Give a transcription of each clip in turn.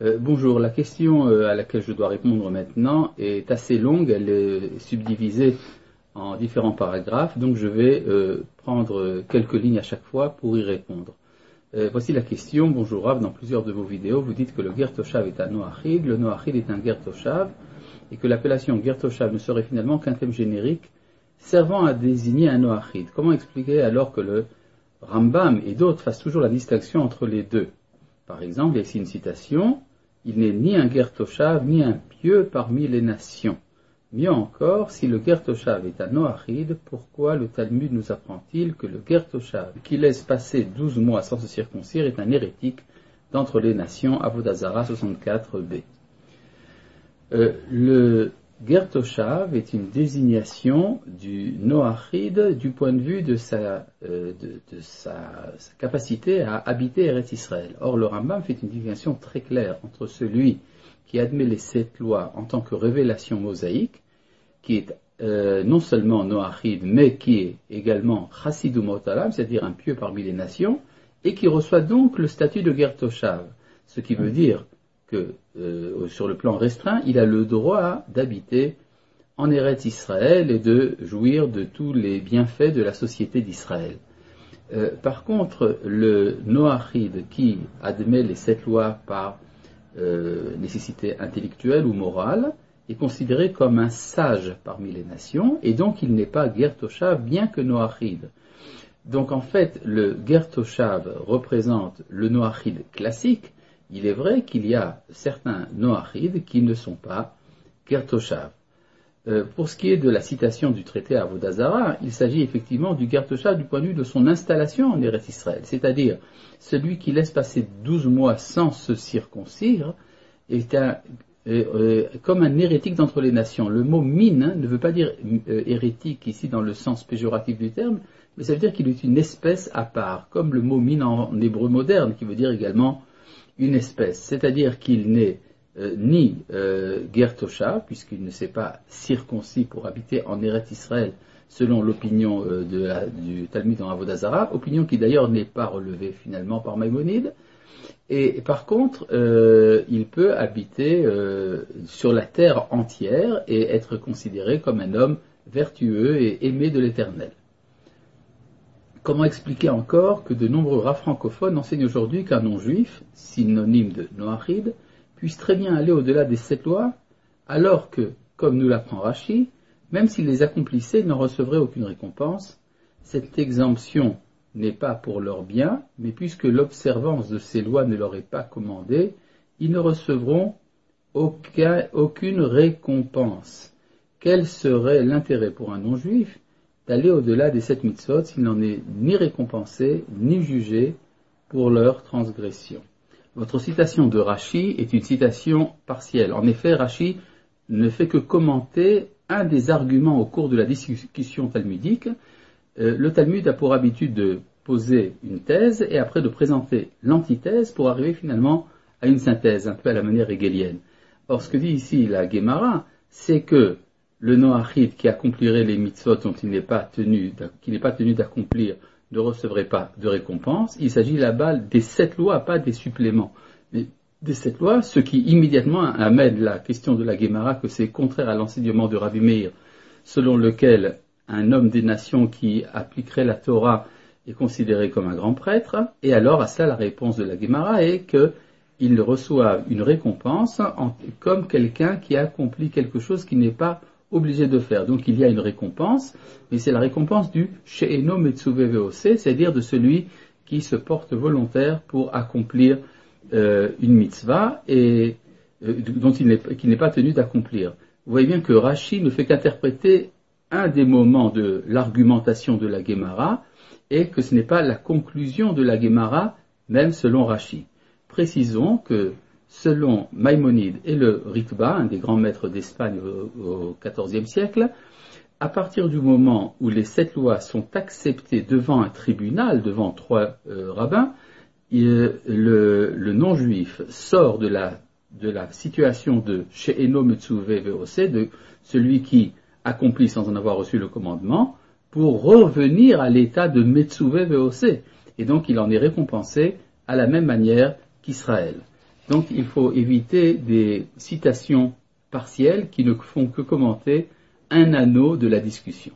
Bonjour, la question à laquelle je dois répondre maintenant est assez longue, elle est subdivisée en différents paragraphes, donc je vais prendre quelques lignes à chaque fois pour y répondre. Voici la question. Bonjour Rav, dans plusieurs de vos vidéos, vous dites que le Ger Toshav est un Noachid, le Noachid est un Ger Toshav, et que l'appellation Ger Toshav ne serait finalement qu'un thème générique servant à désigner un Noachid. Comment expliquer alors que le Rambam et d'autres fassent toujours la distinction entre les deux? Par exemple, il y a ici une citation: il n'est ni un Ger Toshav ni un pieux parmi les nations. Mieux encore, si le Ger Toshav est un Noachid, pourquoi le Talmud nous apprend-il que le Ger Toshav qui laisse passer 12 mois sans se circoncire est un hérétique d'entre les nations? Avodah Zarah 64b. Le Ger Toshav est une désignation du Noachid du point de vue de sa capacité à habiter Eretz Israël. Or, le Rambam fait une distinction très claire entre celui qui admet les 7 lois en tant que révélation mosaïque, qui est non seulement Noachid, mais qui est également Chassidou Motalam, c'est-à-dire un pieux parmi les nations, et qui reçoit donc le statut de Ger Toshav, ce qui veut dire que, sur le plan restreint, il a le droit d'habiter en Eretz Israël et de jouir de tous les bienfaits de la société d'Israël. Par contre, le Noachid qui admet les 7 lois par nécessité intellectuelle ou morale est considéré comme un sage parmi les nations, et donc il n'est pas Ger Toshav bien que Noachid. Donc en fait, le Ger Toshav représente le Noachid classique. Il est vrai qu'il y a certains Noachid qui ne sont pas Ger Toshav. Pour ce qui est de la citation du traité Avodah Zarah, il s'agit effectivement du Ger Toshav du point de vue de son installation en Eretz Israël, c'est-à-dire celui qui laisse passer 12 mois sans se circoncire est comme un hérétique d'entre les nations. Le mot min ne veut pas dire hérétique ici dans le sens péjoratif du terme, mais ça veut dire qu'il est une espèce à part, comme le mot min en hébreu moderne, qui veut dire également une espèce, c'est-à-dire qu'il n'est ni Ger Toshav, puisqu'il ne s'est pas circoncis pour habiter en Eretz Israël, selon l'opinion du Talmud dans Avodah Zarah, opinion qui d'ailleurs n'est pas relevée finalement par Maïmonide. Et par contre, il peut habiter sur la terre entière et être considéré comme un homme vertueux et aimé de l'Éternel. Comment expliquer encore que de nombreux rabbins francophones enseignent aujourd'hui qu'un non-juif, synonyme de Noachid, puisse très bien aller au-delà des 7 lois, alors que, comme nous l'apprend Rashi, même s'il les accomplissait, ils n'en recevraient aucune récompense. Cette exemption n'est pas pour leur bien, mais puisque l'observance de ces lois ne leur est pas commandée, ils ne recevront aucune récompense. Quel serait l'intérêt pour un non-juif d'aller au-delà des 7 mitzvot s'il n'en est ni récompensé, ni jugé pour leur transgression? Votre citation de Rashi est une citation partielle. En effet, Rashi ne fait que commenter un des arguments au cours de la discussion talmudique. Le Talmud a pour habitude de poser une thèse et après de présenter l'antithèse pour arriver finalement à une synthèse, un peu à la manière hegélienne. Or, ce que dit ici la Gemara, c'est que le Noachid qui accomplirait les mitzvot dont il n'est pas tenu d'accomplir ne recevrait pas de récompense. Il s'agit là-bas des 7 lois, pas des suppléments. Mais des 7 lois, ce qui immédiatement amène la question de la Gemara que c'est contraire à l'enseignement de Rabbi Meir, selon lequel un homme des nations qui appliquerait la Torah est considéré comme un grand prêtre, et alors à cela la réponse de la Gemara est qu'il reçoit une récompense comme quelqu'un qui a accompli quelque chose qui n'est pas obligé de faire. Donc il y a une récompense, mais c'est la récompense du She'eno Metzuve Ve'ose, c'est-à-dire de celui qui se porte volontaire pour accomplir une mitzvah et qui n'est pas tenu d'accomplir. Vous voyez bien que Rashi ne fait qu'interpréter un des moments de l'argumentation de la Gemara, et que ce n'est pas la conclusion de la Gemara, même selon Rashi. Précisons que selon Maïmonide et le Ritba, un des grands maîtres d'Espagne au XIVe siècle, à partir du moment où les 7 lois sont acceptées devant un tribunal, devant 3 rabbins, le non-juif sort de la situation de She'eno Metzuve Ve'ose, de celui qui accomplit sans en avoir reçu le commandement, pour revenir à l'état de Metzuve Ve'ose. Et donc il en est récompensé à la même manière qu'Israël. Donc il faut éviter des citations partielles qui ne font que commenter un anneau de la discussion.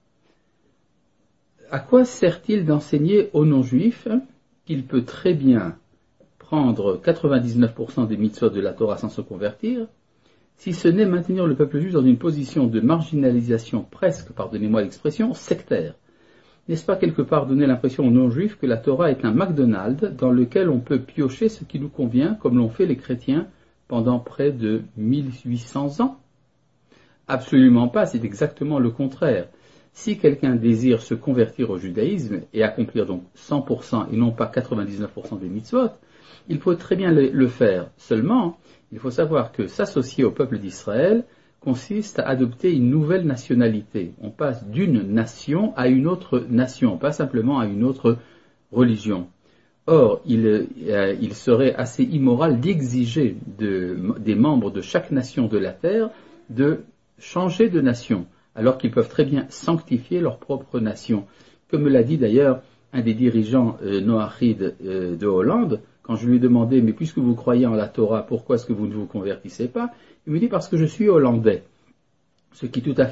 À quoi sert-il d'enseigner aux non-juifs qu'il peut très bien prendre 99% des mitzvot de la Torah sans se convertir, si ce n'est maintenir le peuple juif dans une position de marginalisation presque, pardonnez-moi l'expression, sectaire? N'est-ce pas quelque part donner l'impression aux non-juifs que la Torah est un McDonald's dans lequel on peut piocher ce qui nous convient, comme l'ont fait les chrétiens pendant près de 1800 ans? Absolument pas, c'est exactement le contraire. Si quelqu'un désire se convertir au judaïsme et accomplir donc 100% et non pas 99% des mitzvot, il faut très bien le faire. Seulement, il faut savoir que s'associer au peuple d'Israël consiste à adopter une nouvelle nationalité. On passe d'une nation à une autre nation, pas simplement à une autre religion. Or, il serait assez immoral d'exiger des membres de chaque nation de la terre de changer de nation, alors qu'ils peuvent très bien sanctifier leur propre nation. Comme me l'a dit d'ailleurs un des dirigeants noachides de Hollande, quand je lui ai demandé, mais puisque vous croyez en la Torah, pourquoi est-ce que vous ne vous convertissez pas? Il me dit, parce que je suis hollandais. Ce qui est tout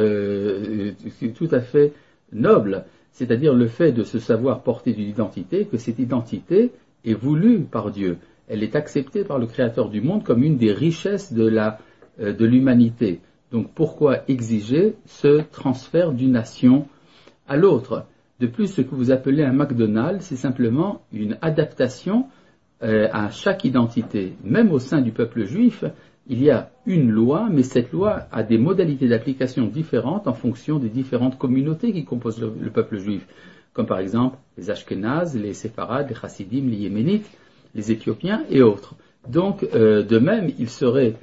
à fait noble, c'est-à-dire le fait de se savoir porter d'une identité, que cette identité est voulue par Dieu. Elle est acceptée par le Créateur du monde comme une des richesses de l'humanité. Donc pourquoi exiger ce transfert d'une nation à l'autre? De plus, ce que vous appelez un McDonald's, c'est simplement une adaptation à chaque identité. Même au sein du peuple juif, il y a une loi, mais cette loi a des modalités d'application différentes en fonction des différentes communautés qui composent le peuple juif, comme par exemple les Ashkénazes, les Séfarades, les Chassidim, les Yéménites, les Éthiopiens et autres. Donc, de même, il serait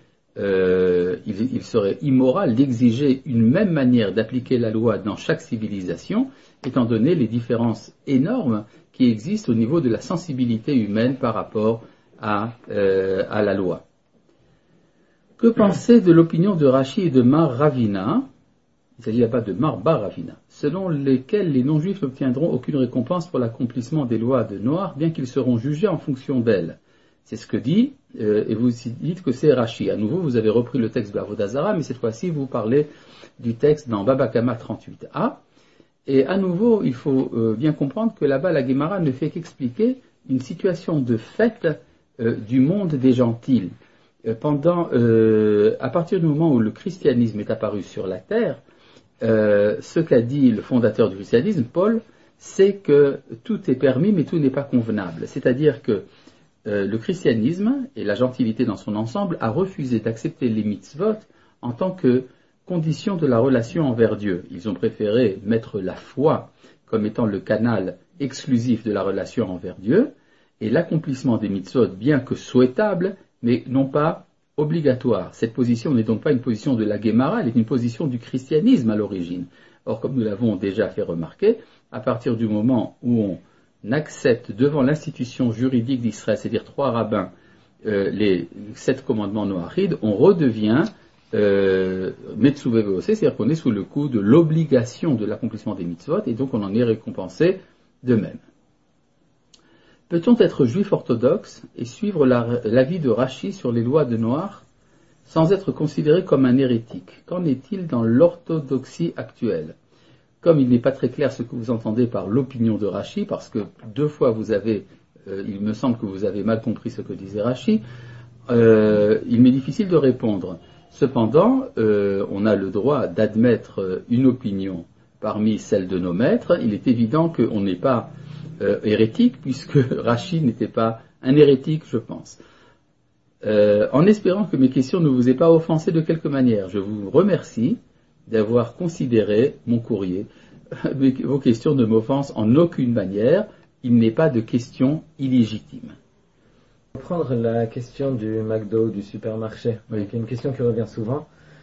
immoral d'exiger une même manière d'appliquer la loi dans chaque civilisation, étant donné les différences énormes qui existent au niveau de la sensibilité humaine par rapport à la loi. Que penser de l'opinion de Rashi et de Mar Ravina, il ne s'agit pas de Mar Bar Ravina, selon lesquels les non-juifs n'obtiendront aucune récompense pour l'accomplissement des lois de Noach, bien qu'ils seront jugés en fonction d'elles? C'est ce que dit, et vous dites que c'est Rashi. À nouveau, vous avez repris le texte de Avodah Zarah, mais cette fois-ci, vous parlez du texte dans Baba Kama 38a. Et à nouveau, il faut bien comprendre que là-bas, la Gemara ne fait qu'expliquer une situation de fait du monde des gentils. À partir du moment où le christianisme est apparu sur la terre, ce qu'a dit le fondateur du christianisme, Paul, c'est que tout est permis, mais tout n'est pas convenable. C'est-à-dire que le christianisme, et la gentilité dans son ensemble, a refusé d'accepter les mitzvot en tant que condition de la relation envers Dieu. Ils ont préféré mettre la foi comme étant le canal exclusif de la relation envers Dieu, et l'accomplissement des mitzvot, bien que souhaitable, mais non pas obligatoire. Cette position n'est donc pas une position de la Gemara, elle est une position du christianisme à l'origine. Or, comme nous l'avons déjà fait remarquer, à partir du moment où on accepte devant l'institution juridique d'Israël, c'est-à-dire 3 rabbins, les 7 commandements noachides, on redevient Metsuvé Ve'osé, c'est-à-dire qu'on est sous le coup de l'obligation de l'accomplissement des mitzvot, et donc on en est récompensé de même. Peut-on être juif orthodoxe et suivre l'avis de Rashi sur les lois de Noach sans être considéré comme un hérétique? Qu'en est-il dans l'orthodoxie actuelle? Comme il n'est pas très clair ce que vous entendez par l'opinion de Rashi, parce que 2 fois il me semble que vous avez mal compris ce que disait Rashi, il m'est difficile de répondre. Cependant, on a le droit d'admettre une opinion parmi celles de nos maîtres. Il est évident qu'on n'est pas hérétique, puisque Rashi n'était pas un hérétique, je pense. En espérant que mes questions ne vous aient pas offensé de quelque manière, je vous remercie d'avoir considéré mon courrier. Vos questions ne m'offensent en aucune manière. Il n'est pas de questions illégitimes. On va prendre la question du McDo, du supermarché, Oui. qui est une question qui revient souvent.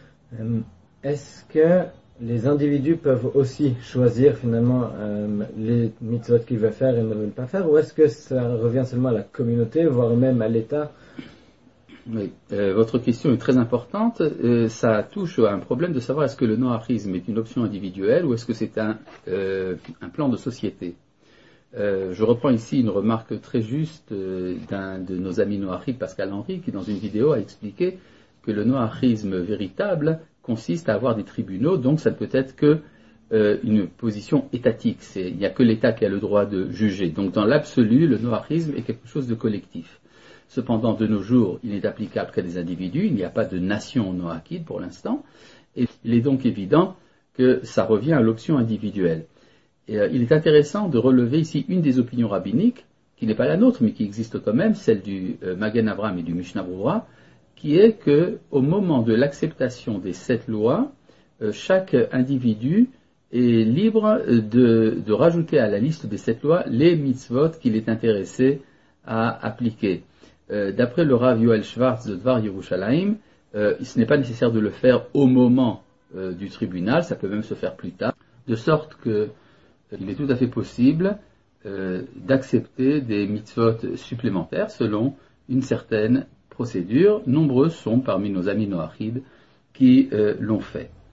Est-ce que les individus peuvent aussi choisir finalement les mitzvot qu'ils veulent faire et ne veulent pas faire, ou est-ce que ça revient seulement à la communauté, voire même à l'État? Oui, votre question est très importante. Ça touche à un problème de savoir est-ce que le noachisme est une option individuelle ou est-ce que c'est un plan de société. Je reprends ici une remarque très juste d'un de nos amis noachides, Pascal Henry, qui dans une vidéo a expliqué que le noachisme véritable consiste à avoir des tribunaux, donc ça ne peut être que une position étatique. Il n'y a que l'État qui a le droit de juger. Donc dans l'absolu, le noachisme est quelque chose de collectif. Cependant, de nos jours, il n'est applicable qu'à des individus, il n'y a pas de nation noachide pour l'instant, et il est donc évident que ça revient à l'option individuelle. Et, il est intéressant de relever ici une des opinions rabbiniques, qui n'est pas la nôtre, mais qui existe quand même, celle du Magen Avraham et du Mishnah Brura, qui est que au moment de l'acceptation des 7 lois, chaque individu est libre de rajouter à la liste des 7 lois les mitzvot qu'il est intéressé à appliquer. D'après le Rav Yoel Schwartz de Dvar Yerushalayim, ce n'est pas nécessaire de le faire au moment du tribunal, ça peut même se faire plus tard, de sorte que il est tout à fait possible d'accepter des mitzvot supplémentaires selon une certaine procédure. Nombreux sont parmi nos amis noachides qui l'ont fait.